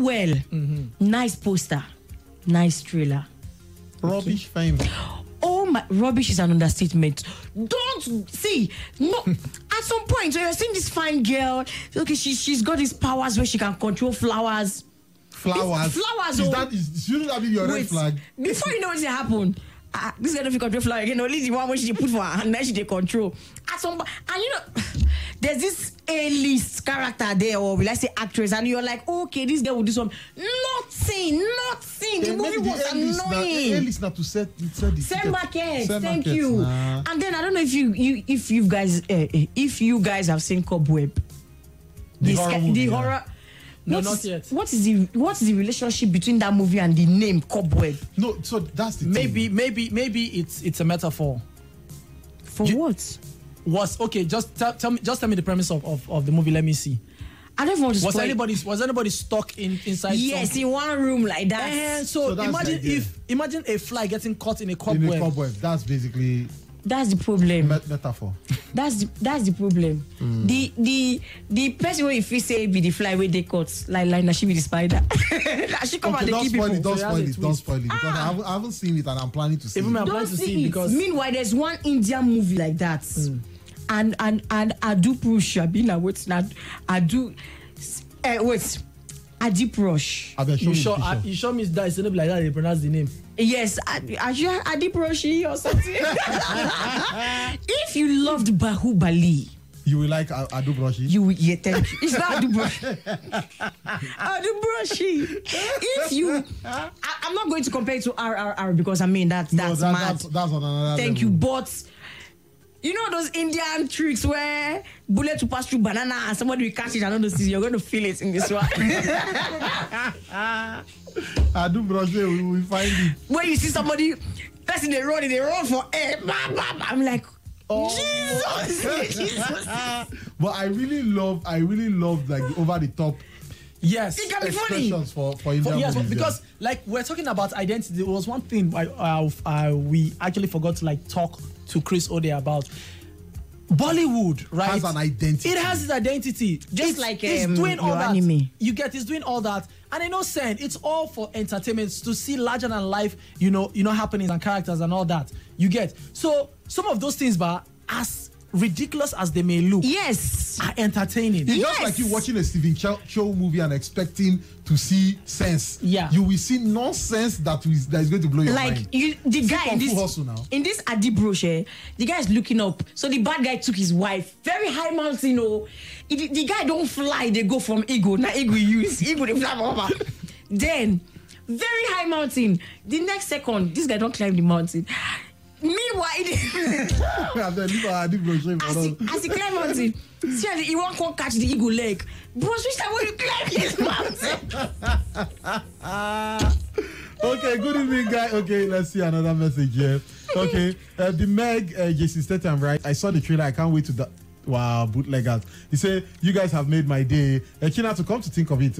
Wonderwell, nice poster. Nice trailer. Rubbish fame. Oh rubbish is an understatement. Don't see. No, at some point when you're seeing this fine girl, okay, she's got these powers where she can control flowers. Flowers. Shouldn't that be your red flag? Before you know what's happen. This guy don't control flower again. Only the one which they put for her and then she they control. At some point, and you know, there's this A-list character there, or will I say actress, and you're like, okay, this guy will do something. Nothing. The movie was annoying. A-list not to set Same market. Thank you. And then I don't know if you guys have seen Cobweb. The horror movie, horror. No, not yet. What's the relationship between that movie and the name Cobweb? No, so that's the maybe thing. it's a metaphor. For what? Was okay. Just tell me the premise of the movie. Let me see. I don't want to was spoil. anybody stuck inside? Yes, in one room like that. And so imagine a fly getting caught in a cobweb. In a cobweb. That's basically. That's the problem. Metaphor. That's the problem. The person where if you say be the fly where they cut like she be the spider. She come and they keep people. Don't spoil it because I haven't seen it and I'm planning to see it. I'm planning to see it because meanwhile there's one Indian movie like that. And Adu Push Abina Adip Rush. You show me that it's not like that they pronounce the name. Yes, Adip Roshi or something. If you loved Bahubali, you will like Adu Broshi. Yeah, thank you. It's not Adu Broshi. Adu Broshi. If you, I'm not going to compare it to RRR because I mean that's mad. That's on another Thank level. you, but. You know those Indian tricks where bullet to pass through banana and somebody will catch it and not see you're going to feel it in this one. I do brush it, we find it. When you see somebody person they run for air. I'm like, Jesus. But I really love like the over the top. Yes, it can be funny for Indian movies, because like we're talking about identity. There was one thing we actually forgot to like talk to Chris Ode about. Bollywood, right? Has an identity. It has its identity. Just like it's doing all that. Anime. You get it's doing all that, and in no sense, it's all for entertainment to see larger than life, you know, happenings and characters and all that. You get so some of those things, but as ridiculous as they may look, yes, are entertaining. It's just like you watching a Stephen Chow movie and expecting to see sense. Yeah, you will see nonsense that is going to blow your mind. The guy in this Adibroche, the guy is looking up. So the bad guy took his wife, very high mountain. You know, the guy don't fly. They go from ego. Now ego use ego. They fly over. Then very high mountain. The next second, this guy don't climb the mountain. Meanwhile, as he climb mountain, seriously, he won't come catch the eagle leg. Bro, switch that when you climb this mountain. Okay, good evening, guys. Okay, let's see another message here. Okay, the Meg, Jason Statham, right? I saw the trailer. I can't wait to wow, bootleggers. He said, you guys have made my day. Kina, to come to think of it,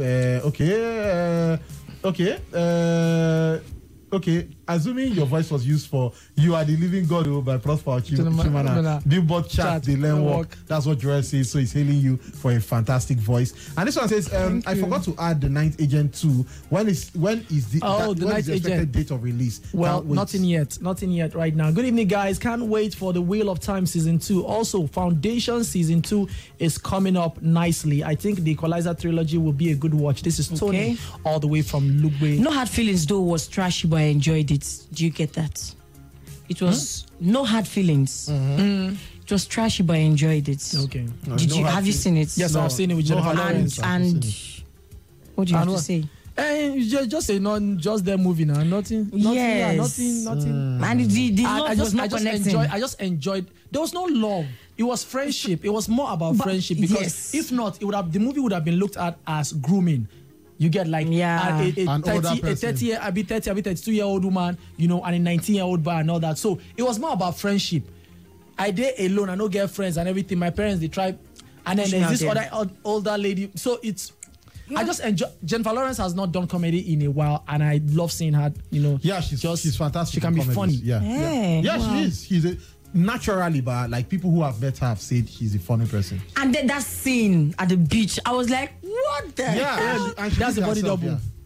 okay, assuming your voice was used for You Are the Living God by Prosper Chimana, Billboard Chat, The Learn Walk. That's what Joel says. So he's hailing you for a fantastic voice. And this one says, I forgot to add The Ninth Agent 2. When is the expected date of release? Well, nothing yet right now. Good evening, guys. Can't wait for The Wheel of Time Season 2. Also, Foundation Season 2 is coming up nicely. I think the Equalizer trilogy will be a good watch. This is Tony, all the way from Lugbe. No Hard Feelings, though, was trashy, but I enjoyed it. Do you get that? It was no hard feelings. It was trashy, but I enjoyed it. Okay. Have you seen it? Yes, I've seen it with Jennifer Lawrence. And what do you have to say? Just say just them moving now. Nothing. Nothing. And the love was not connecting. I just enjoyed. There was no love. It was friendship. It was more about friendship because if not, the movie would have been looked at as grooming. You get like a 32-year-old woman, you know, and a 19-year-old boy and all that. So it was more about friendship. I did alone. I no get friends and everything. My parents, they try, and then there's this other older lady. So it's. I just enjoy. Jennifer Lawrence has not done comedy in a while, and I love seeing her. You know, she's fantastic. She can be funny. She is. She's naturally, but like people who have met her have said she's a funny person. And then that scene at the beach, I was like, what the hell? And that's the body double.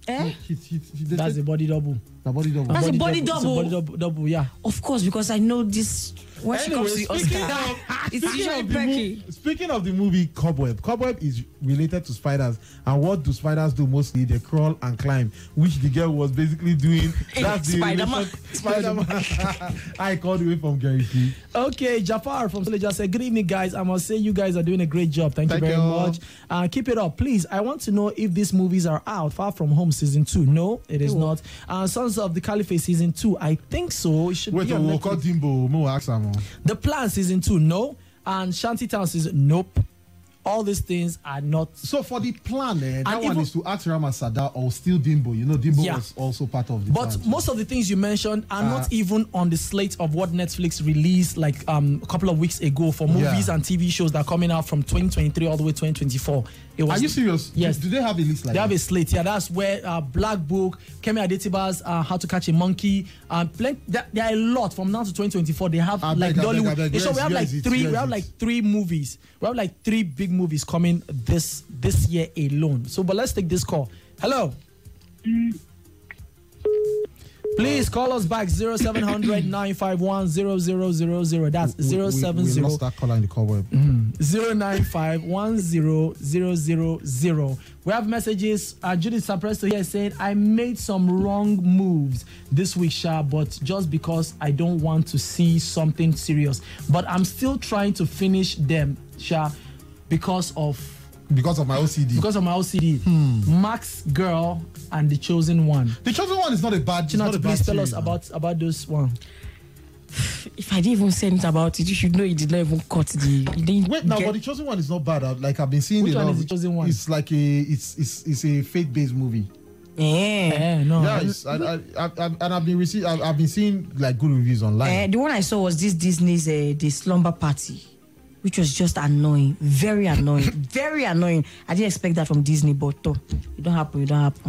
That's a body double. The body double. That's a body It's a double. body double, yeah. Of course, because I know this. When she comes to the speaking Oscar, of- it's speaking usually of the Becky. Speaking of the movie Cobweb, Cobweb is related to spiders. And what do spiders do mostly? They crawl and climb, which the girl was basically doing. That's the Spider-Man. Spider-Man. I called away from Gary T. Okay, Jafar from Soleja said, good evening, guys. I must say you guys are doing a great job. Thank you very much. Keep it up. Please, I want to know if these movies are out. Far From Home Season 2. No, it is not. Sons of the Caliphate Season 2. I think so. It should Wait, be on we'll Netflix. call Dimbo. Mo ask him. The Plan Season 2. No. And Shantytown Season. Nope. All these things are not. So for the plan, that And one even- is to ask Rama Sada or still Dimbo. You know, Dimbo Yeah. was also part of the But plan. most of the things you mentioned are not even on the slate of what Netflix released like a couple of weeks ago for movies Yeah. and TV shows that are coming out from 2023 all the way 2024. It was Are you serious? Yes. Do they have a list like They have that? a slate. Yeah, that's where Black Book, Kemi Adetiba's How to Catch a Monkey, there are a lot from now to 2024. They have like Dollywood. I beg. Yeah, so we have Where like is it? three. Where We is have it? like 3 movies. We have like 3 big movies coming this year alone. So, but let's take this call. Hello. Please call us back 0700 951 0000. That's We 070 lost that caller in the Cobweb. 0951000. We have messages. Judith Sapresto here saying, I made some wrong moves this week, Sha, but just because I don't want to see something serious. But I'm still trying to finish them, Sha, because of My OCD. Max Girl and The Chosen One. The Chosen One is not a bad. It's not a bad Please tell us series, about those one. If I didn't even say anything about it, you should know you did not even cut the. You didn't Wait, now, get- but The Chosen One is not bad. Like I've been seeing Which a one lot is of- The Chosen One? It's like it's a faith-based movie. No. Yeah, I've been seeing like good reviews online. The one I saw was this Disney's The Slumber Party, which was just annoying, very annoying, very annoying. I didn't expect that from Disney, but it don't happen.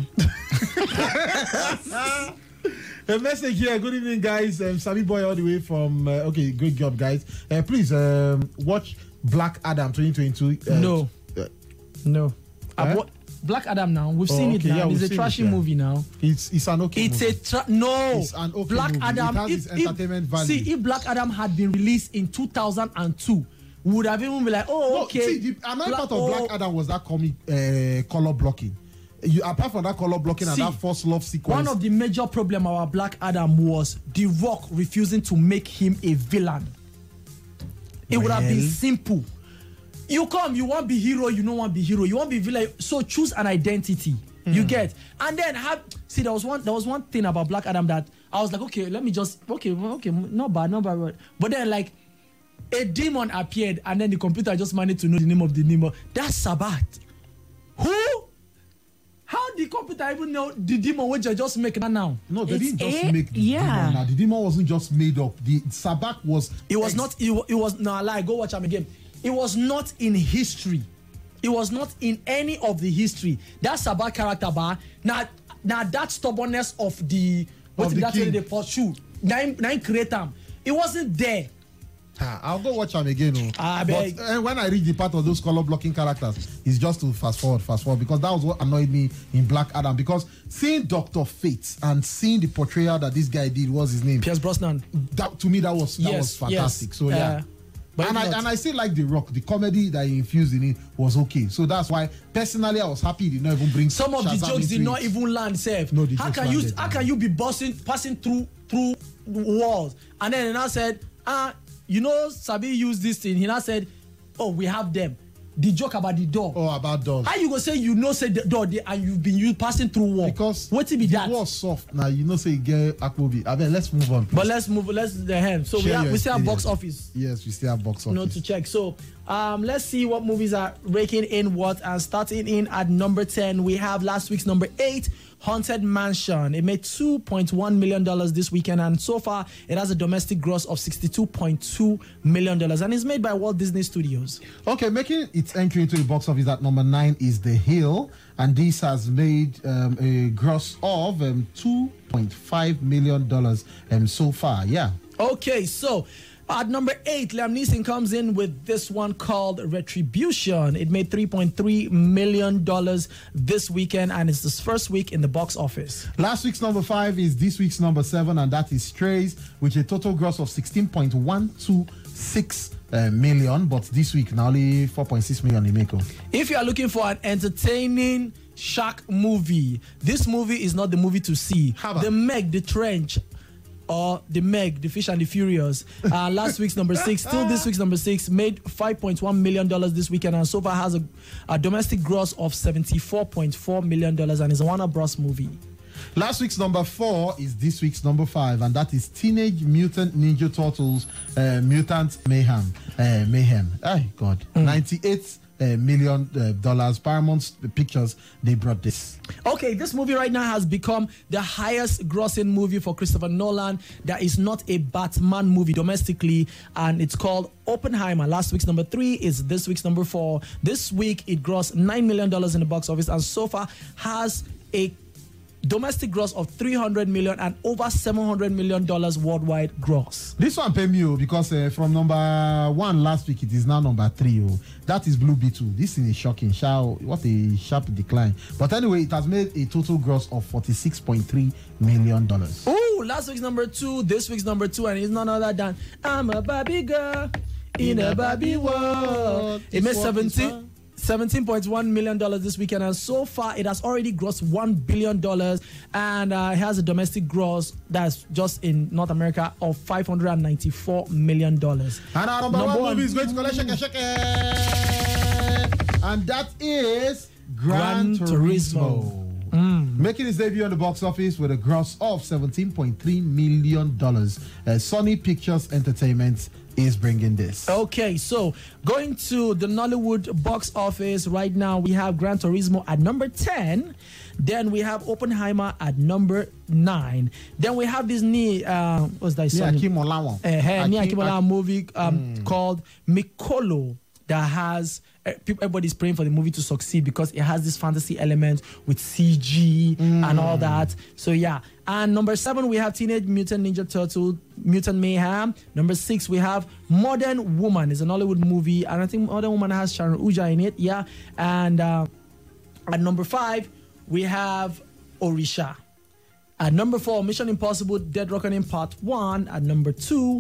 A message here. Good evening, guys. Sabi Boy all the way from. Okay, great job, guys. Please watch Black Adam 2022. No. Eh? Black Adam now. We've seen it okay, now. yeah, It's we've a seen trashy it, yeah. movie now. It's an okay. It's movie. no. It's an okay Black movie. Adam. It has its entertainment value. See, if Black Adam had been released in 2002, we would have even been like, No, okay. see, another part of Black Adam was that comic color blocking. Apart from that color blocking See, and that first love sequence. One of the major problem about Black Adam was The Rock refusing to make him a villain. It would have been Well. simple. You want to be hero, you don't want to be hero. You want to be villain, so choose an identity. You get, and then there was one thing about Black Adam that I was like, okay, let me just not bad. But then like a demon appeared, and then the computer just managed to know the name of the demon. That's Sabbath. Who? How did the computer even know the demon which I just make now? No, they It's didn't just a- make the yeah. demon. Now, the demon wasn't just made up. The Sabak was. It was not. It was no lie. Go watch him again. It was not in history. It was not in any of the history. That Sabah character bar. Now that stubbornness of the Of the that king. they pursue. Nine create them. It wasn't there. I'll go watch them again. I But beg. when I read the part of those color blocking characters, it's just to fast forward, because that was what annoyed me in Black Adam. Because seeing Dr. Fate and seeing the portrayal that this guy did, what's his name? Pierce Brosnan. That to me that was fantastic. So yeah. But And I still like The Rock. The comedy that he infused in it was okay. So that's why personally I was happy he did not even bring Some of the Shazam jokes did into not it. even land safe. No, the how jokes can you landed, how can you be passing through walls? And then he now said, Sabi used this thing. He now said, oh, we have them. The joke about the door. Oh, about dogs. How you go say say the door there and you've been passing through wall? Because what be that? the wall soft now. Say you get Akwobi. I mean, let's move on. Please. But let's the hand. So Share your we still have box experience. office. Yes, we still have box office. To check. So let's see what movies are raking in what, and starting in at number 10, we have last week's number 8, Haunted Mansion. It made $2.1 million this weekend, and so far it has a domestic gross of $62.2 million, and it's made by Walt Disney Studios. Okay, making its entry into the box office at number 9 is The Hill, and this has made a gross of $2.5 million so far. Yeah. Okay, so At number 8, Liam Neeson comes in with this one called Retribution. It made $3.3 million this weekend, and it's his first week in the box office. Last week's number 5 is this week's number 7, and that is Strays, with a total gross of 16.126 million, but this week now only 4.6 million in Mako. If you are looking for an entertaining shark movie, this movie is not the movie to see. The Meg, The Trench, or The Meg, The Fish and the Furious. Last week's number 6, still this week's number 6, made $5.1 million this weekend, and so far has a domestic gross of $74.4 million, and is a Warner Bros. Movie. Last week's number 4 is this week's number 5, and that is Teenage Mutant Ninja Turtles Mutant Mayhem. Oh, God. $98 million. Paramount Pictures, they brought this. Okay, this movie right now has become the highest grossing movie for Christopher Nolan. That is not a Batman movie domestically, and it's called Oppenheimer. Last week's number 3 is this week's number 4. This week it grossed $9 million in the box office, and so far has a domestic gross of $300 million and over $700 million worldwide gross. This one pay me because from number 1 last week, it is now number 3. That is Blue Beetle. This is a shocking what a sharp decline. But anyway, it has made a total gross of $46.3 million. Oh, last week's number 2, this week's number 2, and it's none other than I'm a Barbie girl in a Barbie world. It made $17.1 million this weekend, and so far it has already grossed $1 billion, and it has a domestic gross that's just in North America of $594 million. And our number 1 movie is going to collect shake, and that is Gran Turismo. Making its debut on the box office with a gross of $17.3 million. Sony Pictures Entertainment is bringing this. Okay, so going to the Nollywood box office right now, we have Gran Turismo at number 10. Then we have Oppenheimer at number 9. Then we have this what's that song? Akim Olawan. Akim Olawan movie called Mikolo, that has everybody's praying for the movie to succeed because it has this fantasy element with CG and all that. So yeah. And number 7, we have Teenage Mutant Ninja Turtle Mutant Mayhem. Number 6, we have Modern Woman. It's an Hollywood movie, and I think Modern Woman has Sharon Uja in it. Yeah. And at number 5, we have Orisha. At number 4, Mission Impossible Dead Reckoning Part 1. At number 3,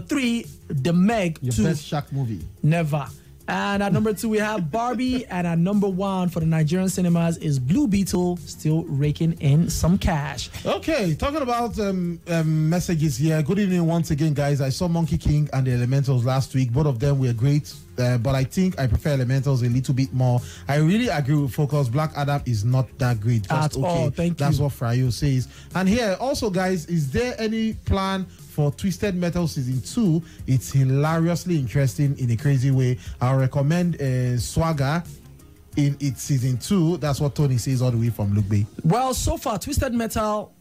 The Meg. Your 2. best shark movie. Never. And at number 2, we have Barbie. And at number 1 for the Nigerian cinemas is Blue Beetle, still raking in some cash. Okay, talking about messages here. Good evening once again, guys. I saw Monkey King and the Elementals last week. Both of them were great, but I think I prefer Elementals a little bit more. I really agree with Focus. Black Adam is not that great. Just At all, thank you. That's what Frayo says. And here, also, guys, is there any plan for Twisted Metal Season 2? It's hilariously interesting in a crazy way. I'll recommend Swagger in its Season 2. That's what Tony says all the way from Luke Bay. Well, so far, Twisted Metal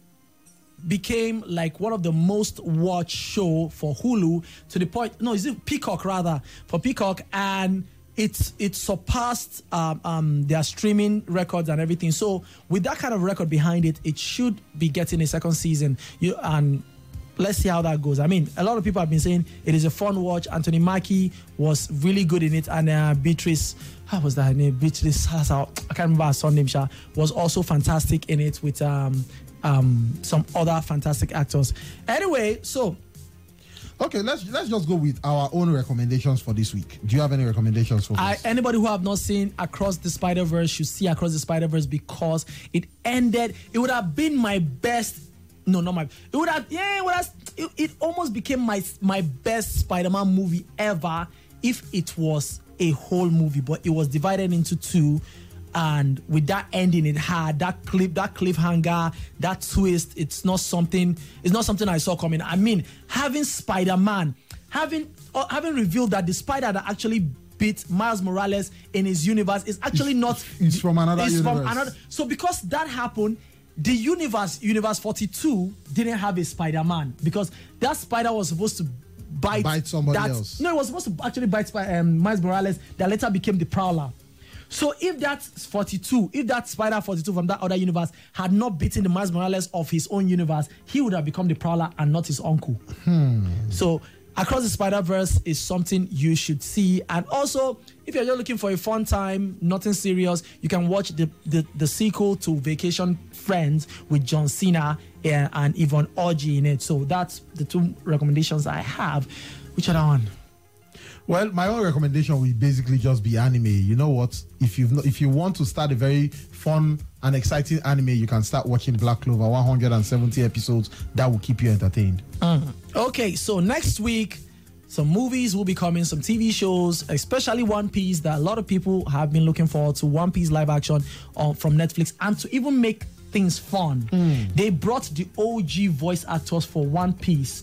became like one of the most watched show for Hulu, to the point, no, is it Peacock rather, for Peacock, and it surpassed their streaming records and everything. So with that kind of record behind it, it should be getting a second season. And let's see how that goes. I mean, a lot of people have been saying it is a fun watch. Anthony Mackie was really good in it, and Beatrice, how was that her name? Beatrice, I can't remember her surname, was also fantastic in it with some other fantastic actors. Anyway, so okay, let's just go with our own recommendations for this week. Do you have any recommendations for this? Anybody who have not seen Across the Spider-Verse should see Across the Spider-Verse, because it ended. It would have been my best. No, not my. It would have. Yeah, it would have. It almost became my best Spider-Man movie ever if it was a whole movie, but it was divided into 2. And with that ending, it had that cliffhanger, that twist. It's not something I saw coming. I mean, having Spider-Man, having revealed that the spider that actually beat Miles Morales in his universe is actually not. It's from another universe. So because that happened, the universe 42 didn't have a Spider-Man, because that spider was supposed to bite somebody else. No, it was supposed to actually bite Miles Morales, that later became the Prowler. So if that Spider 42 from that other universe had not beaten the Miles Morales of his own universe, he would have become the Prowler and not his uncle. So Across the Spider-Verse is something you should see. And also, if you're just looking for a fun time, nothing serious, you can watch the sequel to Vacation Friends with John Cena and Yvonne Orji in it. So that's the two recommendations I have. Which other one? Well, my own recommendation will basically just be anime. You know what? If you want to start a very fun and exciting anime, you can start watching Black Clover, 170 episodes. That will keep you entertained. Okay, so next week, some movies will be coming, some TV shows, especially One Piece that a lot of people have been looking forward to. One Piece live action from Netflix, and to even make things fun, they brought the OG voice actors for One Piece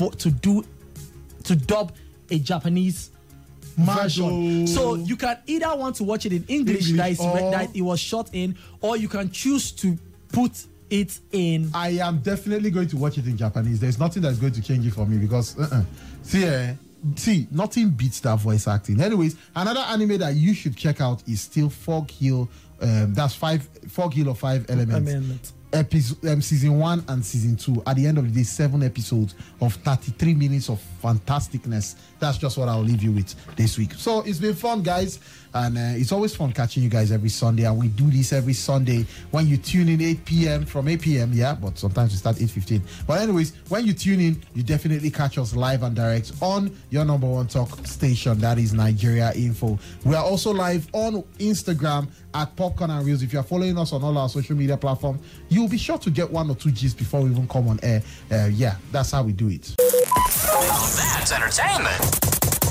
to dub a Japanese version. So you can either want to watch it in English that it was shot in, or you can choose to put it in. I am definitely going to watch it in Japanese. There's nothing that's going to change it for me because see, nothing beats that voice acting. Anyways, another anime that you should check out is still Fog Hill. That's Fog Hill of 5 Elements. Season 1 and season 2. At the end of the day, 7 episodes of 33 minutes of fantasticness. That's just what I'll leave you with this week. So it's been fun, guys, and it's always fun catching you guys every Sunday, and we do this every Sunday when you tune in 8 p.m. from 8 p.m. Yeah, but sometimes we start 8:15. But anyways, when you tune in, you definitely catch us live and direct on your number one talk station, that is Nigeria Info. We are also live on Instagram at Popcorn and Reels. If you are following us on all our social media platforms, you'll be sure to get 1 or 2 G's before we even come on air. Yeah, that's how we do it. That's entertainment.